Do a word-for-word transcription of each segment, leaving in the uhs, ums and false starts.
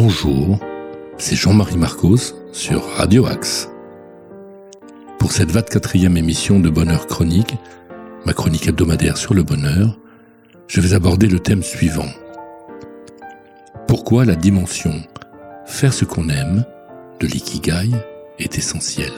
Bonjour, c'est Jean-Marie Marcos sur Radio Axe. Pour cette vingt-quatrième émission de Bonheur Chronique, ma chronique hebdomadaire sur le bonheur, je vais aborder le thème suivant. Pourquoi la dimension « faire ce qu'on aime » de l'ikigai est essentielle.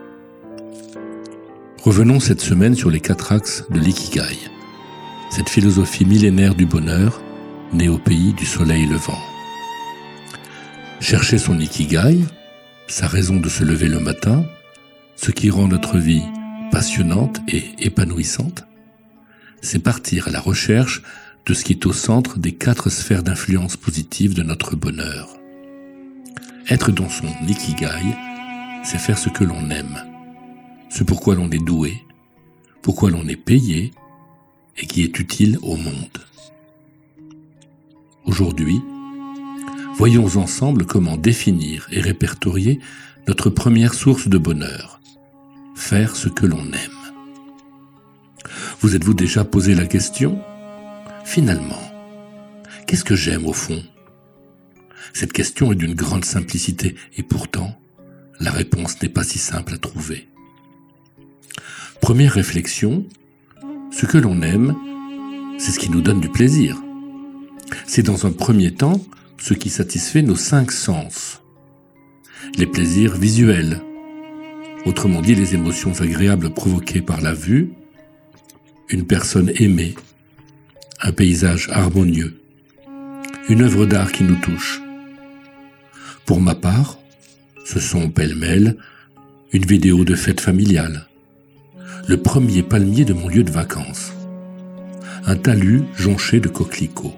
Revenons cette semaine sur les quatre axes de l'ikigai, cette philosophie millénaire du bonheur née au pays du soleil levant. Chercher son ikigai, sa raison de se lever le matin, ce qui rend notre vie passionnante et épanouissante, c'est partir à la recherche de ce qui est au centre des quatre sphères d'influence positive de notre bonheur. Être dans son ikigai, c'est faire ce que l'on aime, ce pourquoi l'on est doué, pourquoi l'on est payé et qui est utile au monde. Aujourd'hui, voyons ensemble comment définir et répertorier notre première source de bonheur, faire ce que l'on aime. Vous êtes-vous déjà posé la question ? Finalement, qu'est-ce que j'aime au fond ? Cette question est d'une grande simplicité et pourtant, la réponse n'est pas si simple à trouver. Première réflexion, ce que l'on aime, c'est ce qui nous donne du plaisir. C'est dans un premier temps ce qui satisfait nos cinq sens. Les plaisirs visuels, autrement dit les émotions agréables provoquées par la vue, une personne aimée, un paysage harmonieux, une œuvre d'art qui nous touche. Pour ma part, ce sont pêle-mêle une vidéo de fête familiale, le premier palmier de mon lieu de vacances, un talus jonché de coquelicots.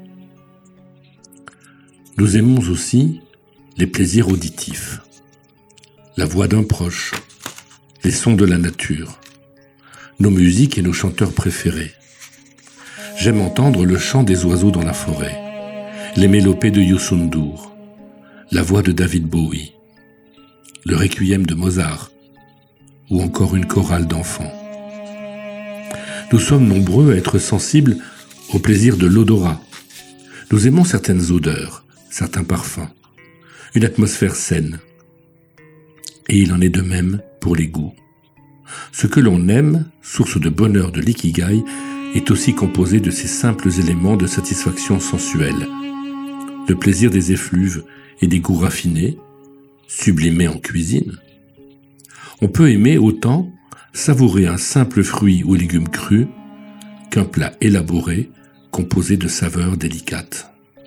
Nous aimons aussi les plaisirs auditifs, la voix d'un proche, les sons de la nature, nos musiques et nos chanteurs préférés. J'aime entendre le chant des oiseaux dans la forêt, les mélopées de Youssou N'Dour, la voix de David Bowie, le requiem de Mozart ou encore une chorale d'enfants. Nous sommes nombreux à être sensibles au plaisir de l'odorat. Nous aimons certaines odeurs, certains parfums, une atmosphère saine. Et il en est de même pour les goûts. Ce que l'on aime, source de bonheur de l'ikigai, est aussi composé de ces simples éléments de satisfaction sensuelle. Le plaisir des effluves et des goûts raffinés, sublimés en cuisine. On peut aimer autant savourer un simple fruit ou légume cru qu'un plat élaboré composé de saveurs délicates.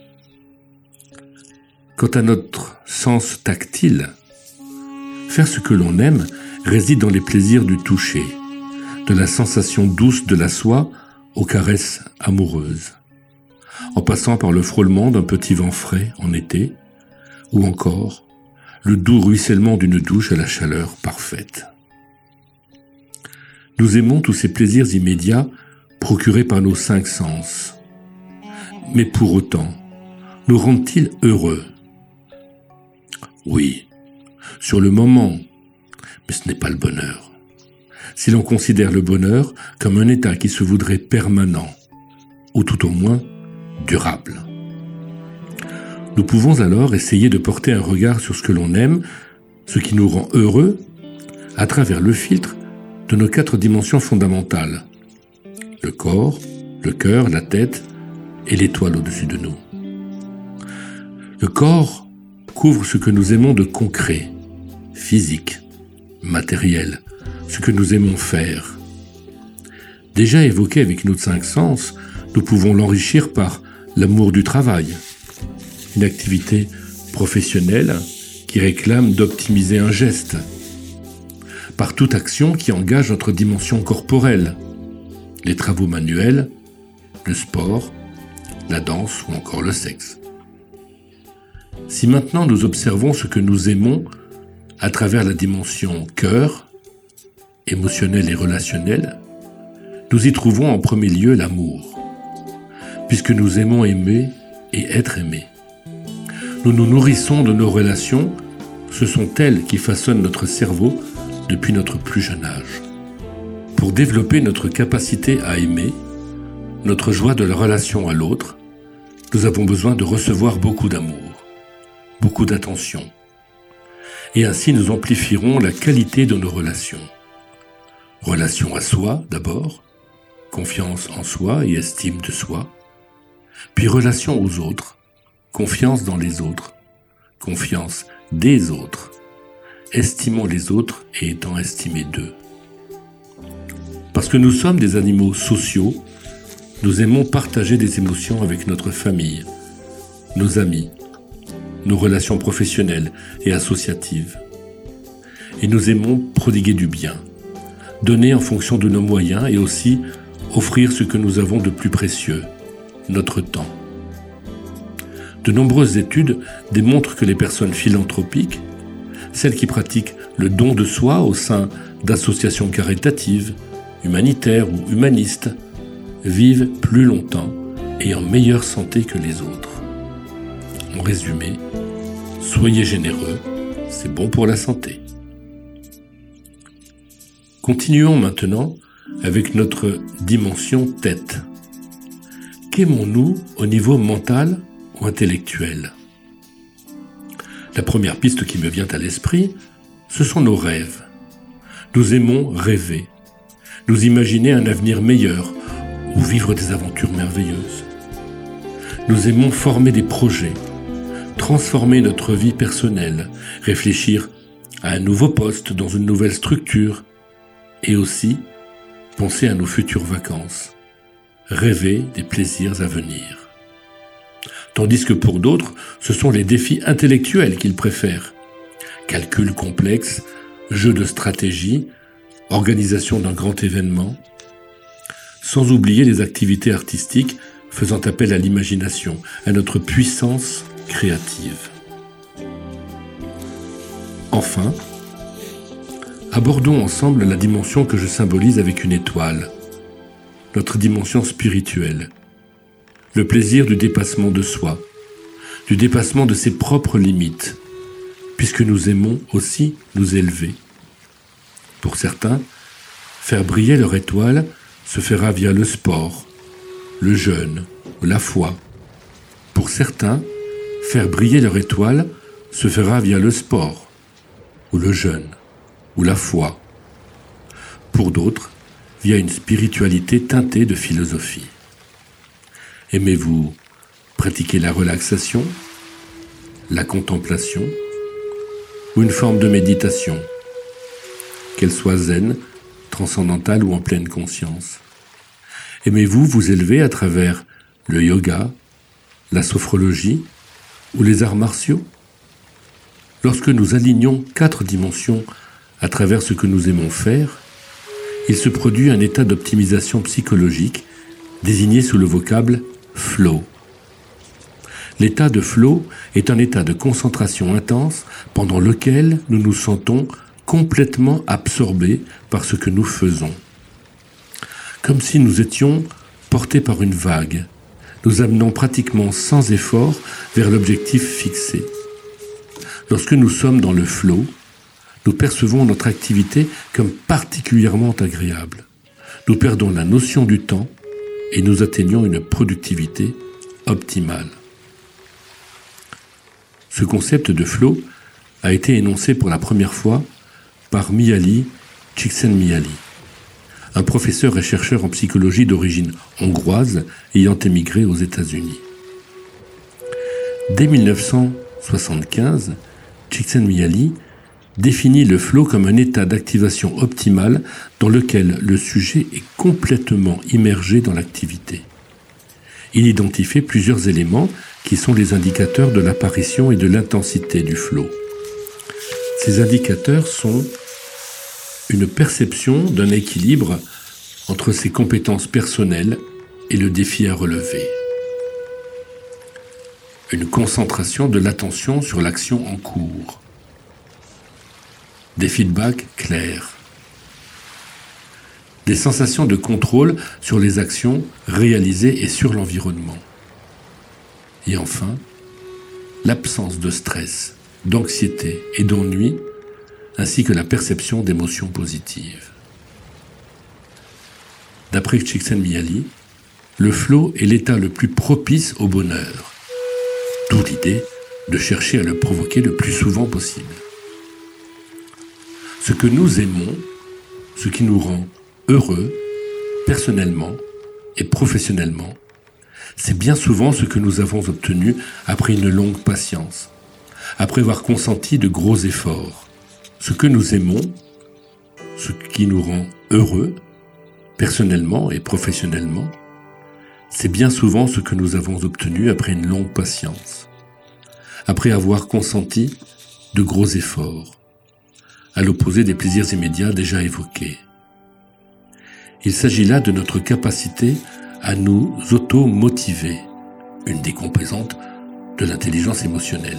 Quant à notre sens tactile, faire ce que l'on aime réside dans les plaisirs du toucher, de la sensation douce de la soie aux caresses amoureuses, en passant par le frôlement d'un petit vent frais en été, ou encore le doux ruissellement d'une douche à la chaleur parfaite. Nous aimons tous ces plaisirs immédiats procurés par nos cinq sens. Mais pour autant, nous rendent-ils heureux ? Oui, sur le moment, mais ce n'est pas le bonheur. Si l'on considère le bonheur comme un état qui se voudrait permanent, ou tout au moins durable. Nous pouvons alors essayer de porter un regard sur ce que l'on aime, ce qui nous rend heureux, à travers le filtre de nos quatre dimensions fondamentales. Le corps, le cœur, la tête et l'étoile au-dessus de nous. Le corps couvre ce que nous aimons de concret, physique, matériel, ce que nous aimons faire. Déjà évoqué avec nos cinq sens, nous pouvons l'enrichir par l'amour du travail, une activité professionnelle qui réclame d'optimiser un geste, par toute action qui engage notre dimension corporelle, les travaux manuels, le sport, la danse ou encore le sexe. Si maintenant nous observons ce que nous aimons à travers la dimension cœur, émotionnelle et relationnelle, nous y trouvons en premier lieu l'amour, puisque nous aimons aimer et être aimés. Nous nous nourrissons de nos relations, ce sont elles qui façonnent notre cerveau depuis notre plus jeune âge. Pour développer notre capacité à aimer, notre joie de la relation à l'autre, nous avons besoin de recevoir beaucoup d'amour. beaucoup d'attention. Et ainsi nous amplifierons la qualité de nos relations. Relation à soi d'abord, confiance en soi et estime de soi, puis relation aux autres, confiance dans les autres, confiance des autres, estimant les autres et étant estimés d'eux. Parce que nous sommes des animaux sociaux, nous aimons partager des émotions avec notre famille, nos amis, nos relations professionnelles et associatives. Et nous aimons prodiguer du bien, donner en fonction de nos moyens et aussi offrir ce que nous avons de plus précieux, notre temps. De nombreuses études démontrent que les personnes philanthropiques, celles qui pratiquent le don de soi au sein d'associations caritatives, humanitaires ou humanistes, vivent plus longtemps et en meilleure santé que les autres. En résumé, soyez généreux, c'est bon pour la santé. Continuons maintenant avec notre dimension tête. Qu'aimons-nous au niveau mental ou intellectuel ? La première piste qui me vient à l'esprit, ce sont nos rêves. Nous aimons rêver, nous imaginer un avenir meilleur ou vivre des aventures merveilleuses. Nous aimons former des projets, transformer notre vie personnelle, réfléchir à un nouveau poste dans une nouvelle structure et aussi penser à nos futures vacances, rêver des plaisirs à venir. Tandis que pour d'autres, ce sont les défis intellectuels qu'ils préfèrent. Calcul complexe, jeu de stratégie, organisation d'un grand événement, sans oublier les activités artistiques faisant appel à l'imagination, à notre puissance créative. Enfin, abordons ensemble la dimension que je symbolise avec une étoile, notre dimension spirituelle, le plaisir du dépassement de soi, du dépassement de ses propres limites, puisque nous aimons aussi nous élever. Pour certains, faire briller leur étoile se fera via le sport, le jeûne ou la foi. Pour certains, faire briller leur étoile se fera via le sport, ou le jeûne, ou la foi. Pour d'autres, via une spiritualité teintée de philosophie. Aimez-vous pratiquer la relaxation, la contemplation, ou une forme de méditation, qu'elle soit zen, transcendantale ou en pleine conscience? Aimez-vous vous élever à travers le yoga, la sophrologie ou les arts martiaux? Lorsque nous alignons quatre dimensions à travers ce que nous aimons faire, il se produit un état d'optimisation psychologique désigné sous le vocable flow. L'état de flow est un état de concentration intense pendant lequel nous nous sentons complètement absorbés par ce que nous faisons. Comme si nous étions portés par une vague, nous amenant pratiquement sans effort vers l'objectif fixé. Lorsque nous sommes dans le flow, nous percevons notre activité comme particulièrement agréable. Nous perdons la notion du temps et nous atteignons une productivité optimale. Ce concept de flow a été énoncé pour la première fois par Mihaly Csikszentmihalyi, un professeur et chercheur en psychologie d'origine hongroise ayant émigré aux États-Unis. Dès mille neuf cent soixante-quinze, Csikszentmihalyi définit le flow comme un état d'activation optimale dans lequel le sujet est complètement immergé dans l'activité. Il identifie plusieurs éléments qui sont les indicateurs de l'apparition et de l'intensité du flow. Ces indicateurs sont une perception d'un équilibre entre ses compétences personnelles et le défi à relever. Une concentration de l'attention sur l'action en cours. Des feedbacks clairs. Des sensations de contrôle sur les actions réalisées et sur l'environnement. Et enfin, l'absence de stress, d'anxiété et d'ennui, ainsi que la perception d'émotions positives. D'après Csikszentmihalyi, le flow est l'état le plus propice au bonheur. D'où l'idée de chercher à le provoquer le plus souvent possible. Ce que nous aimons, ce qui nous rend heureux, personnellement et professionnellement, c'est bien souvent ce que nous avons obtenu après une longue patience, après avoir consenti de gros efforts. Ce que nous aimons, ce qui nous rend heureux, personnellement et professionnellement, c'est bien souvent ce que nous avons obtenu après une longue patience, après avoir consenti de gros efforts, à l'opposé des plaisirs immédiats déjà évoqués. Il s'agit là de notre capacité à nous auto-motiver, une des composantes de l'intelligence émotionnelle.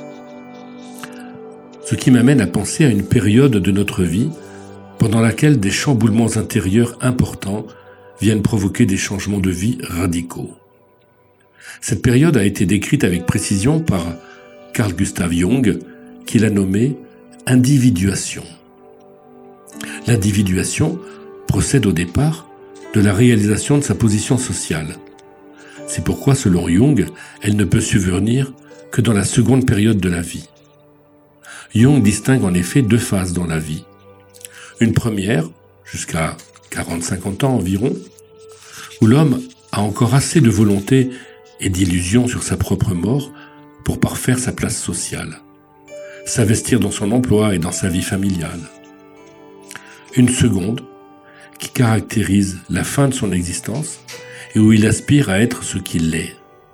Ce qui m'amène à penser à une période de notre vie pendant laquelle des chamboulements intérieurs importants viennent provoquer des changements de vie radicaux. Cette période a été décrite avec précision par Carl Gustav Jung, qui l'a nommée individuation. L'individuation procède au départ de la réalisation de sa position sociale. C'est pourquoi, selon Jung, elle ne peut survenir que dans la seconde période de la vie. Jung distingue en effet deux phases dans la vie. Une première, jusqu'à quarante à cinquante ans environ, où l'homme a encore assez de volonté et d'illusion sur sa propre mort pour parfaire sa place sociale, s'investir dans son emploi et dans sa vie familiale. Une seconde, qui caractérise la fin de son existence et où il aspire à être ce qu'il est.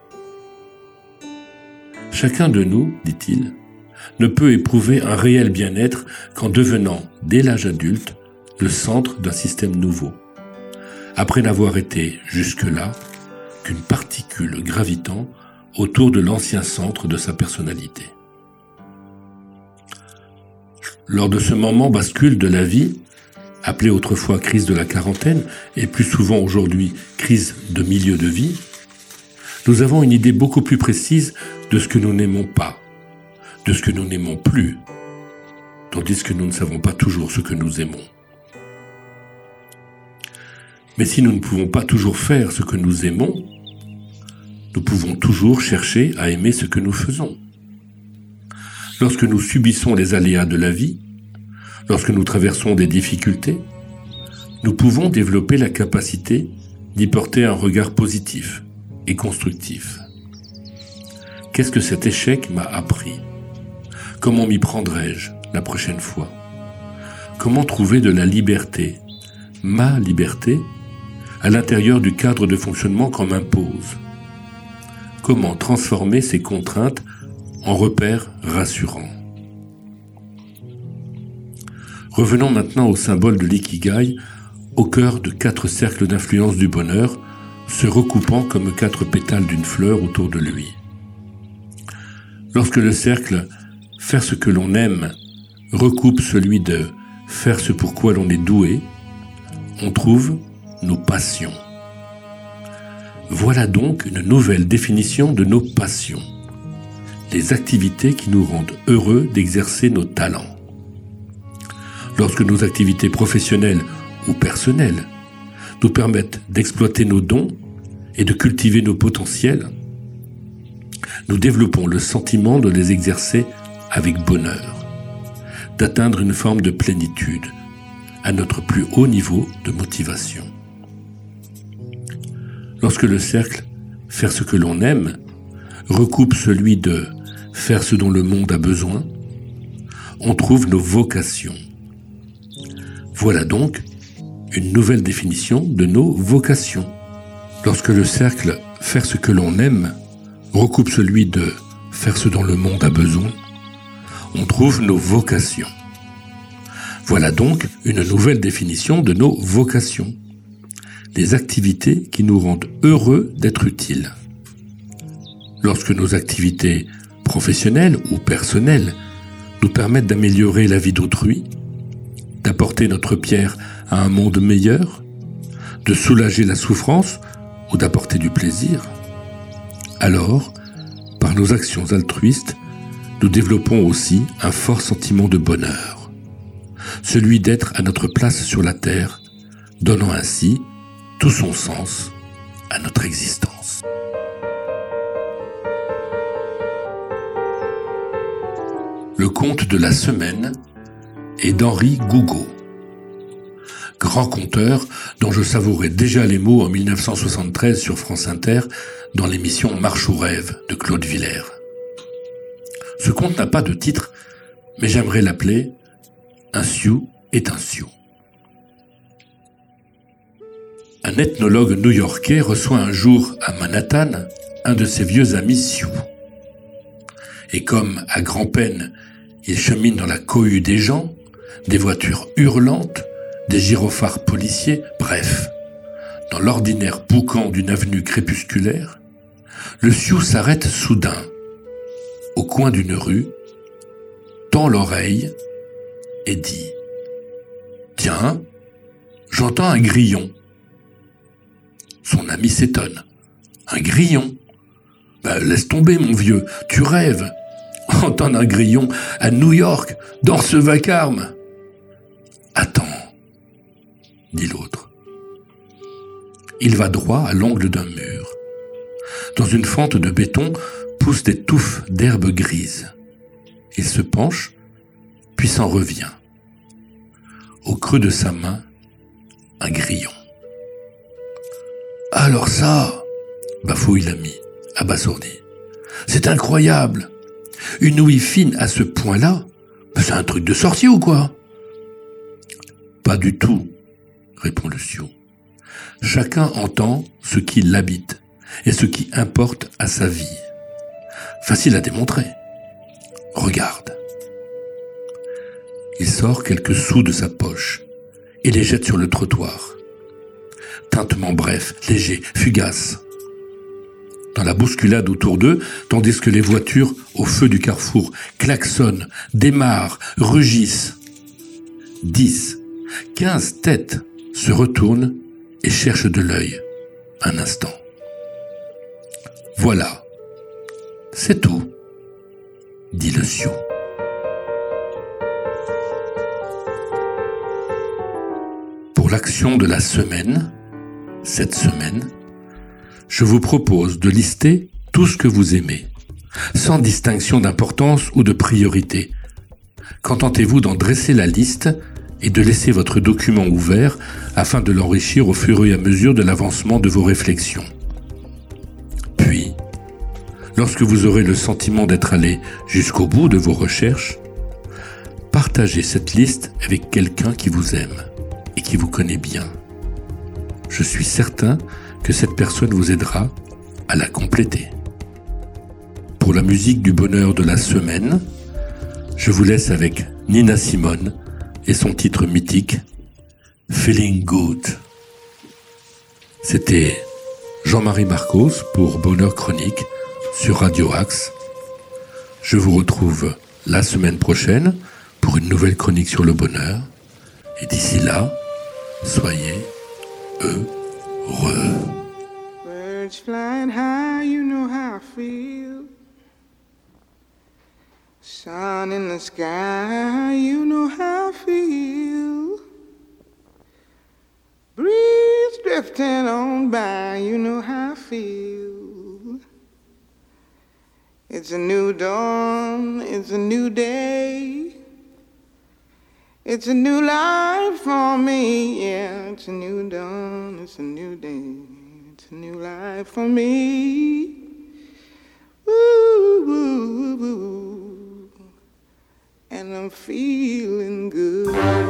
Chacun de nous, dit-il, ne peut éprouver un réel bien-être qu'en devenant, dès l'âge adulte, le centre d'un système nouveau, après n'avoir été jusque-là qu'une particule gravitant autour de l'ancien centre de sa personnalité. Lors de ce moment bascule de la vie, appelée autrefois crise de la quarantaine et plus souvent aujourd'hui crise de milieu de vie, nous avons une idée beaucoup plus précise de ce que nous n'aimons pas, de ce que nous n'aimons plus, tandis que nous ne savons pas toujours ce que nous aimons. Mais si nous ne pouvons pas toujours faire ce que nous aimons, nous pouvons toujours chercher à aimer ce que nous faisons. Lorsque nous subissons les aléas de la vie, lorsque nous traversons des difficultés, nous pouvons développer la capacité d'y porter un regard positif et constructif. Qu'est-ce que cet échec m'a appris ? Comment m'y prendrai-je la prochaine fois ? Comment trouver de la liberté, ma liberté, à l'intérieur du cadre de fonctionnement qu'on m'impose ? Comment transformer ces contraintes en repères rassurants ? Revenons maintenant au symbole de l'ikigai, au cœur de quatre cercles d'influence du bonheur, se recoupant comme quatre pétales d'une fleur autour de lui. Lorsque le cercle « faire ce que l'on aime » recoupe celui de « faire ce pour quoi l'on est doué », on trouve nos passions. Voilà donc une nouvelle définition de nos passions, les activités qui nous rendent heureux d'exercer nos talents. Lorsque nos activités professionnelles ou personnelles nous permettent d'exploiter nos dons et de cultiver nos potentiels, nous développons le sentiment de les exercer avec bonheur, d'atteindre une forme de plénitude à notre plus haut niveau de motivation. Lorsque le cercle « faire ce que l'on aime » recoupe celui de « faire ce dont le monde a besoin », on trouve nos vocations. Voilà donc une nouvelle définition de nos vocations. Lorsque le cercle « faire ce que l'on aime » recoupe celui de « faire ce dont le monde a besoin », on trouve nos vocations. Voilà donc une nouvelle définition de nos vocations. Des activités qui nous rendent heureux d'être utiles. Lorsque nos activités professionnelles ou personnelles nous permettent d'améliorer la vie d'autrui, d'apporter notre pierre à un monde meilleur, de soulager la souffrance ou d'apporter du plaisir, alors, par nos actions altruistes, nous développons aussi un fort sentiment de bonheur, celui d'être à notre place sur la terre, donnant ainsi tout son sens à notre existence. Le conte de la semaine est d'Henri Gougaud, grand conteur dont je savourais déjà les mots en mille neuf cent soixante-treize sur France Inter dans l'émission Marche ou rêve de Claude Villers. Ce conte n'a pas de titre, mais j'aimerais l'appeler « Un Sioux est un Sioux ». Un ethnologue new-yorkais reçoit un jour à Manhattan un de ses vieux amis Sioux. Et comme, à grand-peine, il chemine dans la cohue des gens, des voitures hurlantes, des gyrophares policiers, bref, dans l'ordinaire boucan d'une avenue crépusculaire, le Sioux s'arrête soudain, au coin d'une rue, tend l'oreille et dit « Tiens, j'entends un grillon ». Son ami s'étonne. « Un grillon ? Ben, laisse tomber, mon vieux, tu rêves. Entendre un grillon à New York, dans ce vacarme. » « Attends, » dit l'autre. Il va droit à l'angle d'un mur. Dans une fente de béton poussent des touffes d'herbe grise. Il se penche, puis s'en revient. Au creux de sa main, un grillon. « Alors ça !» bafouille l'ami, abasourdi. « C'est incroyable ! Une ouïe fine à ce point-là, c'est un truc de sorcier ou quoi ?» « Pas du tout, » répond le Sioux. « Chacun entend ce qui l'habite et ce qui importe à sa vie. Facile à démontrer. Regarde. » Il sort quelques sous de sa poche et les jette sur le trottoir. Tintement bref, léger, fugace. Dans la bousculade autour d'eux, tandis que les voitures au feu du carrefour klaxonnent, démarrent, rugissent. Dix, quinze têtes se retournent et cherchent de l'œil un instant. Voilà, c'est tout, dit le Sioux. Pour l'action de la semaine, cette semaine, je vous propose de lister tout ce que vous aimez, sans distinction d'importance ou de priorité. Contentez-vous d'en dresser la liste et de laisser votre document ouvert afin de l'enrichir au fur et à mesure de l'avancement de vos réflexions. Puis, lorsque vous aurez le sentiment d'être allé jusqu'au bout de vos recherches, partagez cette liste avec quelqu'un qui vous aime et qui vous connaît bien. Je suis certain que cette personne vous aidera à la compléter. Pour la musique du bonheur de la semaine, je vous laisse avec Nina Simone et son titre mythique « Feeling Good ». C'était Jean-Marie Marcos pour Bonheur Chronique sur Radio Axe. Je vous retrouve la semaine prochaine pour une nouvelle chronique sur le bonheur. Et d'ici là, soyez heureux. Birds flying high, you know how I feel. Sun in the sky, you know how I feel. Breeze drifting on by, you know how I feel. It's a new dawn, it's a new day. It's a new life for me, yeah. It's a new dawn, it's a new day. It's a new life for me. Woo, woo, woo. And I'm feeling good.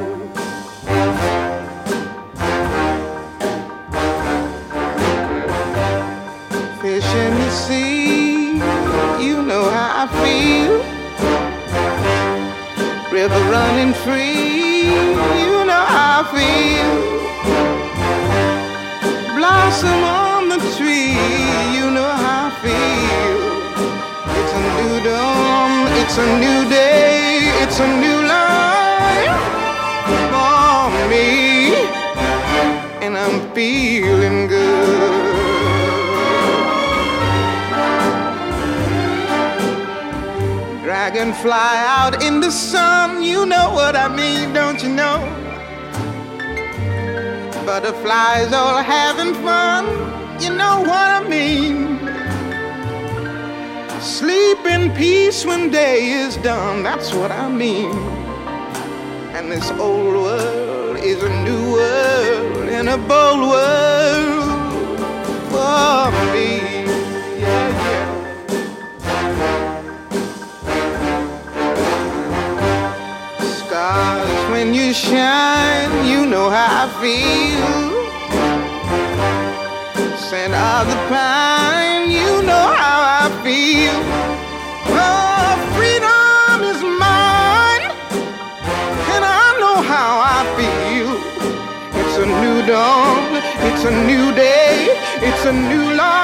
Fish in the sea, you know how I feel. River running free, you know how I feel. Blossom on the tree, you know how I feel. It's a new dawn, it's a new day, it's a new life for me, and I'm feeling good. Dragonfly out in the sun, you know what I mean, don't you know? Butterflies all having fun, you know what I mean. Sleep in peace when day is done, that's what I mean. And this old world is a new world and a bold world for me. Yeah, yeah. Stars, when you shine, you know how I feel. Scent of the pine, you know how I feel. Oh, freedom is mine, and I know how I feel. It's a new dawn, it's a new day, it's a new life.